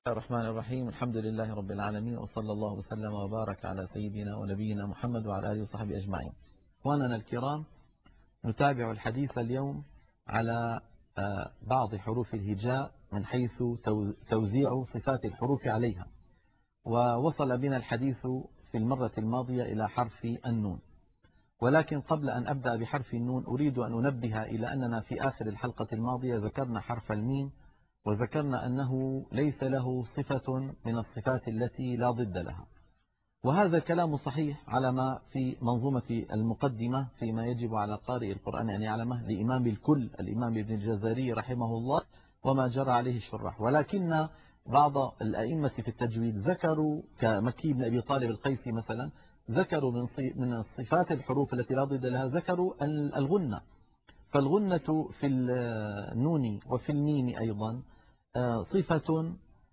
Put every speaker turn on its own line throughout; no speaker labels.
الرحمن الرحيم. الحمد لله رب العالمين، وصلى الله وسلم وبارك على سيدنا ونبينا محمد وعلى آله وصحبه أجمعين. إخواننا الكرام، نتابع الحديث اليوم على بعض حروف الهجاء من حيث توزيع صفات الحروف عليها. ووصل بنا الحديث في المرة الماضية إلى حرف النون، ولكن قبل أن أبدأ بحرف النون أريد أن أنبه إلى أننا في آخر الحلقة الماضية ذكرنا حرف الميم، وذكرنا أنه ليس له صفة من الصفات التي لا ضد لها، وهذا الكلام صحيح على ما في منظومة المقدمة فيما يجب على قارئ القرآن أن يعلمه لإمام الكل الإمام ابن الجزري رحمه الله وما جرى عليه الشراح. ولكن بعض الأئمة في التجويد ذكروا كمكي بن أبي طالب القيسي مثلا، ذكروا من الصفات الحروف التي لا ضد لها ذكروا الغنة. فالغنة في النون وفي الميم أيضا صفة،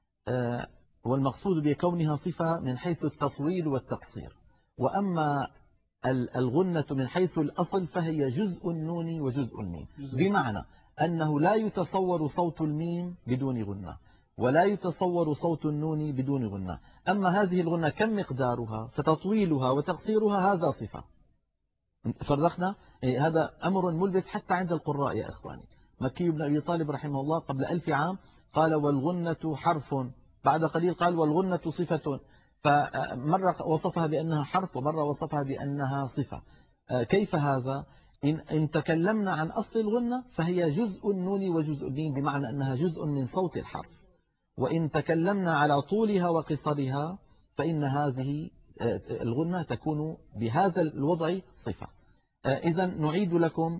والمقصود بكونها صفة من حيث التطويل والتقصير. وأما الغنة من حيث الأصل فهي جزء النون وجزء الميم، بمعنى أنه لا يتصور صوت الميم بدون غنة، ولا يتصور صوت النون بدون غنة. أما هذه الغنة كم مقدارها، فتطويلها وتقصيرها هذا صفة. فرقنا، هذا أمر ملبس حتى عند القراء يا إخواني. مكي بن أبي طالب رحمه الله قبل 1000 عام قال والغنة حرف، بعد قليل قال والغنة صفة، فمرة وصفها بأنها حرف ومرة وصفها بأنها صفة. كيف هذا؟ إن تكلمنا عن أصل الغنة فهي جزء النون وجزء الميم، بمعنى أنها جزء من صوت الحرف. وإن تكلمنا على طولها وقصرها فإن هذه الغنة تكون بهذا الوضع صفة. إذا نعيد لكم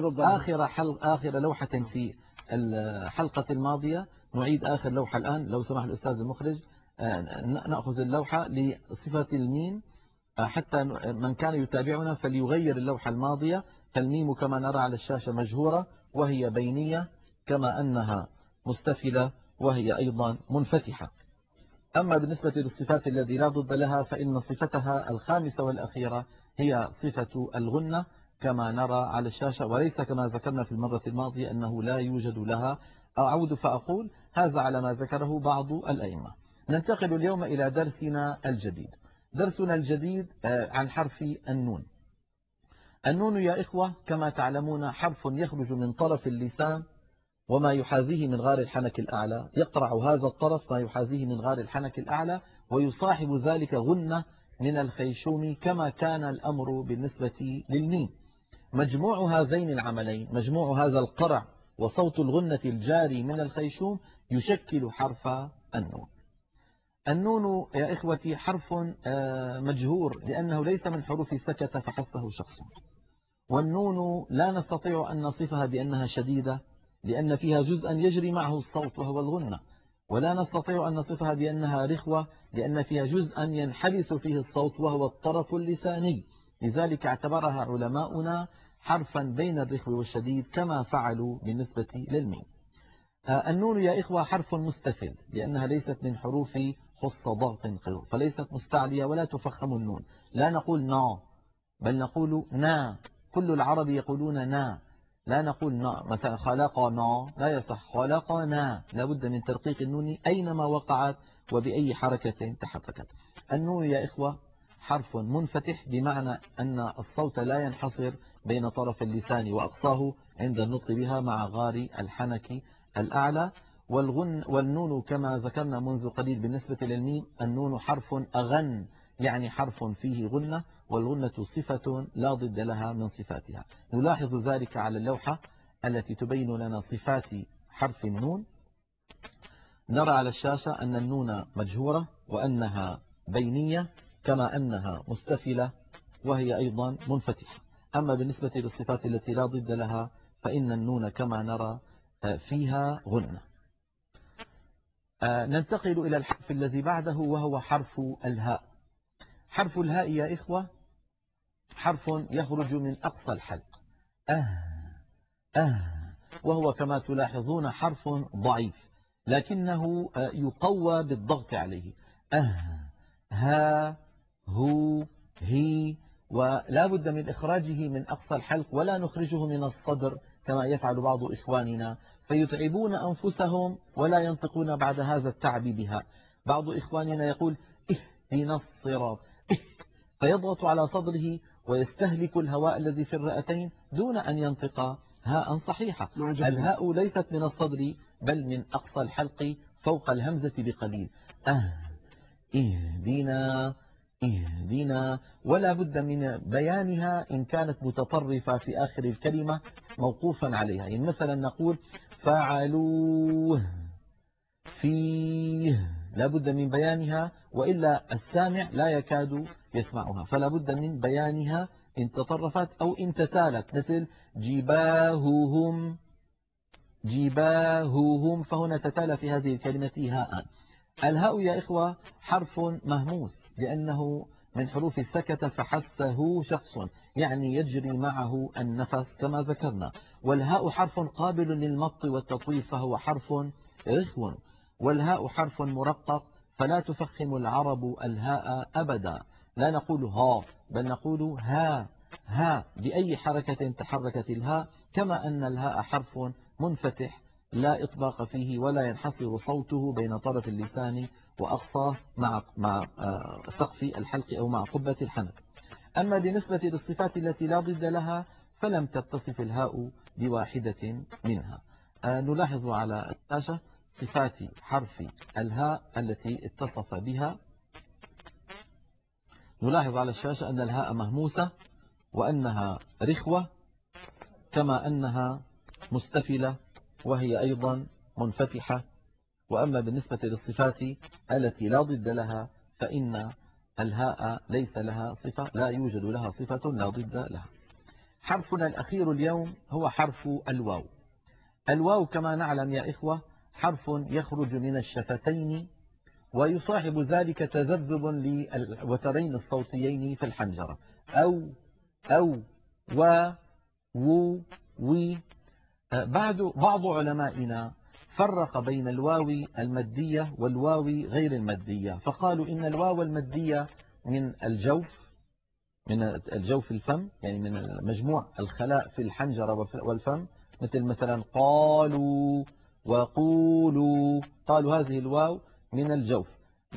آخر لوحة في الحلقة الماضية، نعيد آخر لوحة الآن لو سمح الأستاذ المخرج. نأخذ اللوحة لصفة الميم حتى من كان يتابعنا فليغير اللوحة الماضية. فالميم كما نرى على الشاشة مجهورة وهي بينية، كما أنها مستفلة وهي أيضا منفتحة. أما بالنسبة للصفات التي لا ضد لها فإن صفتها الخامسة والأخيرة هي صفة الغنة كما نرى على الشاشة، وليس كما ذكرنا في المرة الماضية أنه لا يوجد لها. أعود فأقول هذا على ما ذكره بعض الأئمة. ننتقل اليوم إلى درسنا الجديد. درسنا الجديد عن حرف النون. النون يا إخوة كما تعلمون حرف يخرج من طرف اللسان وما يحاذيه من غار الحنك الأعلى، يقرع هذا الطرف ما يحاذيه من غار الحنك الأعلى، ويصاحب ذلك غنة من الخيشوم كما كان الأمر بالنسبة للميم. مجموع هذين العملين، مجموع هذا القرع وصوت الغنة الجاري من الخيشوم يشكل حرف النون. النون يا إخوتي حرف مجهور لأنه ليس من حروف سكت فحثه شخص. والنون لا نستطيع أن نصفها بأنها شديدة لأن فيها جزءا يجري معه الصوت وهو الغنة، ولا نستطيع أن نصفها بأنها رخوة لأن فيها جزءا ينحبس فيه الصوت وهو الطرف اللساني. لذلك اعتبرها علماؤنا حرفا بين الرخو والشديد كما فعلوا بالنسبة للميم. النون يا إخوة حرف مستفل لأنها ليست من حروف خص ضغط قذ، فليست مستعلية ولا تفخم النون. لا نقول نا بل نقول نا. كل العرب يقولون نا، لا نقول نا. مثلا خلقنا لا يصح خلقنا، لا بد من ترقيق النون أينما وقعت وبأي حركة تحركت. النون يا إخوة حرف منفتح بمعنى أن الصوت لا ينحصر بين طرف اللسان وأقصاه عند النطق بها مع غار الحنك الأعلى. والنون كما ذكرنا منذ قليل بالنسبة للميم النون حرف أغن، يعني حرف فيه غنة، والغنة صفة لا ضد لها من صفاتها. نلاحظ ذلك على اللوحة التي تبين لنا صفات حرف النون. نرى على الشاشة أن النون مجهورة وأنها بينية كما أنها مستفلة وهي أيضا منفتحة. أما بالنسبة للصفات التي لا ضد لها فإن النون كما نرى فيها غنة. ننتقل إلى الحرف الذي بعده وهو حرف الهاء. حرف الهاء يا إخوة حرف يخرج من أقصى الحلق وهو كما تلاحظون حرف ضعيف لكنه يقوى بالضغط عليه. ها هو هي، ولا بد من إخراجه من أقصى الحلق ولا نخرجه من الصدر
كما يفعل بعض إخواننا، فيتعبون أنفسهم ولا ينطقون بعد هذا التعب بها. بعض إخواننا يقول اهدنا الصراط، فيضغط على صدره ويستهلك الهواء الذي في الرئتين دون أن ينطق هاء صحيحة. الهاء ليست من الصدر بل من أقصى الحلق فوق الهمزة بقليل. اهدنا اهدنا، ولا بد من بيانها إن كانت متطرفة في آخر الكلمة موقوفا عليها. يعني مثلا نقول فعلوه فيه، لا بد من بيانها وإلا السامع لا يكاد يسمعها، فلا بد من بيانها إن تطرفت أو إن تتالت، مثل جباههم جباههم، فهنا تتالى في هذه الكلمة هاء. الهاء يا إخوة حرف مهموس لأنه من حروف السكت فحثه شخص، يعني يجري معه النفس كما ذكرنا. والهاء حرف قابل للمط والتطويل فهو حرف رخو. والهاء حرف مرقق فلا تفخم العرب الهاء أبدا، لا نقول ها بل نقول ها بأي حركة تحركت الهاء. كما أن الهاء حرف منفتح لا إطباق فيه ولا ينحصر صوته بين طرف اللسان وأقصاه مع سقف الحلق أو مع قبة الحنك. أما بالنسبة للصفات التي لا ضد لها فلم تتصف الهاء بواحدة منها. نلاحظ على الشاشة صفات حرف الهاء التي اتصف بها. نلاحظ على الشاشة أن الهاء مهموسة وأنها رخوة، كما أنها مستفلة وهي أيضا منفتحة. وأما بالنسبة للصفات التي لا ضد لها فإن الهاء ليس لها صفة، لا يوجد لها صفة لا ضد لها. حرفنا الأخير اليوم هو حرف الواو. الواو كما نعلم يا إخوة حرف يخرج من الشفتين ويصاحب ذلك تذبذب للوترين الصوتيين في الحنجرة، أو و و وي. بعض علمائنا فرق بين الواو المادية والواو غير المادية، فقالوا إن الواو المادية من الجوف الفم، يعني من مجموع الخلاء في الحنجرة والفم، مثلا قالوا وقولوا، قالوا هذه الواو من الجوف.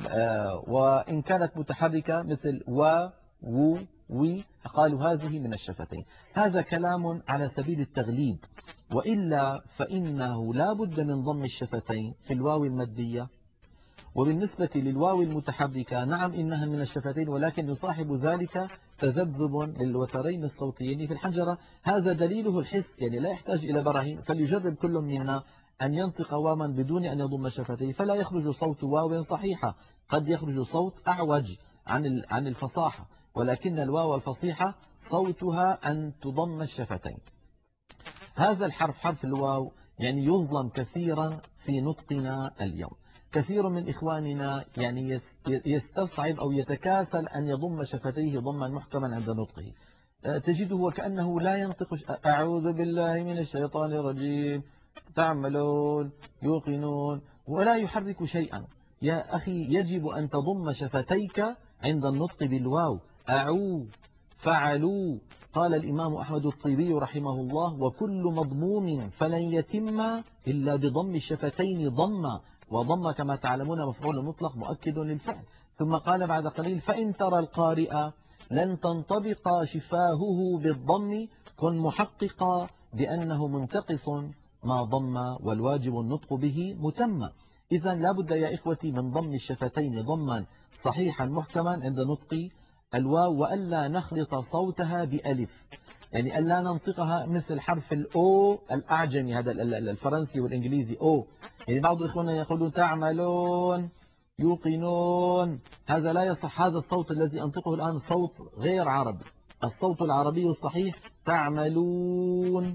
وإن كانت متحركة مثل و وي قالوا هذه من الشفتين. هذا كلام على سبيل التغليب، وإلا فإنه لا بد من ضم الشفتين في الواو المادية. وبالنسبة للواو المتحركة نعم إنها من الشفتين، ولكن يصاحب ذلك تذبذب للوترين الصوتيين في الحنجرة. هذا دليله الحس، يعني لا يحتاج إلى براهين. فليجرب كل منا أن ينطق واوا بدون أن يضم شفتيه، فلا يخرج صوت واو صحيحة، قد يخرج صوت أعوج عن الفصاحة، ولكن الواو الفصيحة صوتها أن تضم الشفتين. هذا الحرف حرف الواو يعني يظلم كثيرا في نطقنا اليوم. كثير من إخواننا يعني يستصعب أو يتكاسل أن يضم شفتيه ضما محكما عند نطقه، تجده وكأنه لا ينطق أعوذ بالله من الشيطان الرجيم تعملون يوقنون، ولا يحرك شيئا. يا أخي يجب أن تضم شفتيك عند النطق بالواو. أعو فعلوا. قال الإمام أحمد الطيبي رحمه الله وكل مضموم فلن يتم إلا بضم الشفتين ضما، وضم كما تعلمون مفعول مطلق مؤكد للفعل. ثم قال بعد قليل فإن ترى القارئ لن تنطبق شفاهه بالضم كن محققا بأنه منتقص ما ضم والواجب النطق به متم. إذن لا بد يا إخوتي من ضم الشفتين ضما صحيحا محكما عند نطق الواو، وألا نخلط صوتها بألف، يعني ألا ننطقها مثل حرف الأو الأعجمي هذا الفرنسي والإنجليزي أو. يعني بعض إخواننا يقولون تعملون يوقنون، هذا لا يصح. هذا الصوت الذي أنطقه الآن صوت غير عربي. الصوت العربي الصحيح تعملون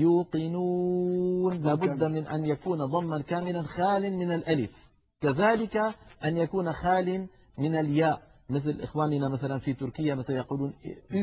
يوقنون، لابد من أن يكون ضما كاملا خال من الألف، كذلك أن يكون خال من الياء، مثل إخواننا مثلا في تركيا مثلا يقولون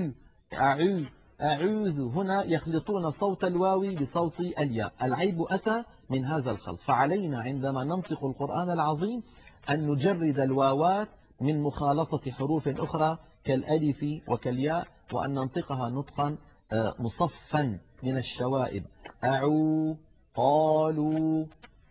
أعوذ، هنا يخلطون صوت الواو بصوت الياء. العيب أتى من هذا الخلط. فعلينا عندما ننطق القرآن العظيم أن نجرد الواوات من مخالطة حروف أخرى كالألف وكالياء، وأن ننطقها نطقا مصفا من الشوائب. أعوا، قالوا،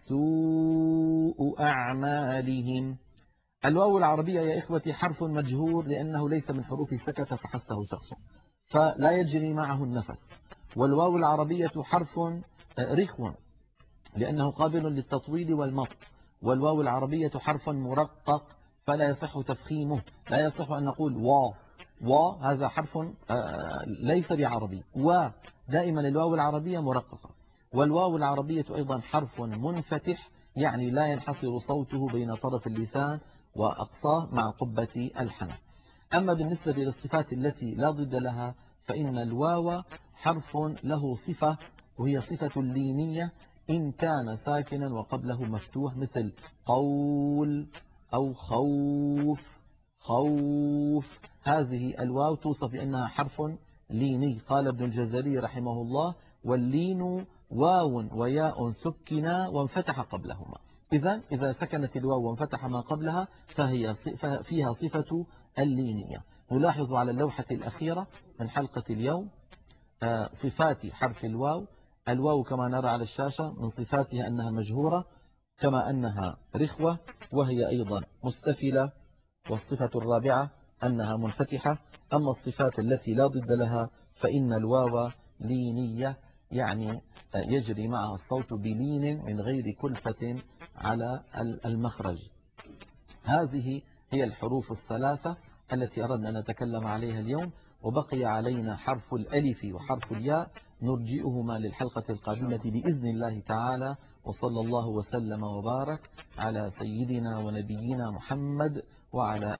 سوء أعمالهم. الواو العربية يا إخوتي حرف مجهور لأنه ليس من حروف سكت فحسه شخص، فلا يجري معه النفس. والواو العربية حرف رخو لأنه قابل للتطويل والمط. والواو العربية حرف مرقق فلا يصح تفخيمه. لا يصح أن نقول هذا حرف ليس بعربي. ودائما الواو العربية مرققة. والواو العربية أيضا حرف منفتح، يعني لا ينحصر صوته بين طرف اللسان وأقصاه مع قبة الحنك. أما بالنسبة للصفات التي لا ضد لها فإن الواو حرف له صفة، وهي صفة لينية إن كان ساكنا وقبله مفتوح، مثل قول أو خوف. هذه الواو توصف بأنها حرف ليني. قال ابن الجزري رحمه الله: واللين واو وياء سكنا وانفتح قبلهما. إذا سكنت الواو وانفتح ما قبلها فيها صفة اللينية. نلاحظ على اللوحة الأخيرة من حلقة اليوم صفات حرف الواو. الواو كما نرى على الشاشة من صفاتها أنها مجهورة، كما أنها رخوة وهي أيضا مستفلة. والصفة الرابعة أنها منفتحة. أما الصفات التي لا ضد لها فإن الواو لينية، يعني يجري معها الصوت بلين من غير كلفة على المخرج. هذه هي الحروف الثلاثة التي أردنا أن نتكلم عليها اليوم، وبقي علينا حرف الألف وحرف الياء نرجئهما للحلقة القادمة بإذن الله تعالى. وصلى الله وسلم وبارك على سيدنا ونبينا محمد وعلى